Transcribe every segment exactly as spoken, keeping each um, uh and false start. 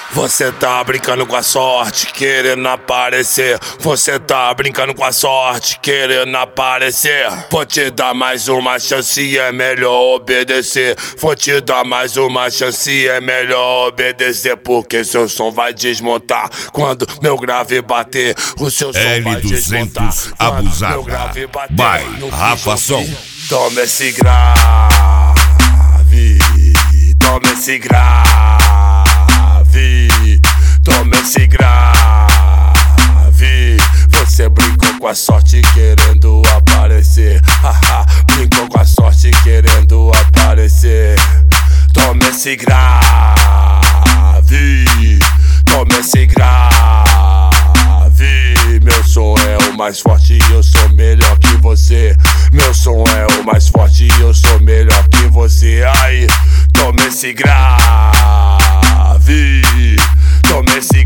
Você tá brincando com a sorte, querendo aparecer. Você tá brincando com a sorte, querendo aparecer. Vou te dar mais uma chance, é melhor obedecer. Vou te dar mais uma chance, é melhor obedecer. Porque seu som vai desmontar quando meu grave bater. O seu som L vai desmontar duzentos quando abusada. meu grave bater. Vai, No Rafa Som. Toma esse grave, toma esse grave, toma esse grave. Você brincou com a sorte querendo aparecer. Haha, brincou com a sorte querendo aparecer. Toma esse grave, toma esse grave. Meu som é o mais forte e eu sou melhor que você. Meu som é o mais forte e eu sou melhor que você. Aí, toma esse grave, toma esse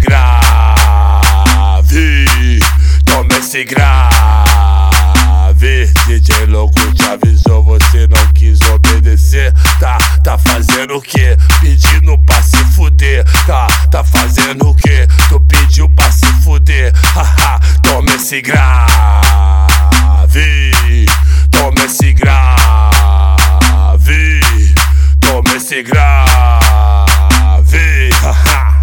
grave, toma esse grave. D J louco te avisou, você não quis obedecer. Tá, tá fazendo o que? Pedindo pra se fuder. Tá, tá fazendo o que? Tu pediu pra se fuder. Haha, toma esse grave, toma esse grave, toma esse grave. Haha.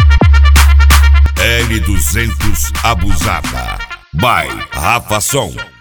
L duzentos abusada. Vai, Rafa Som.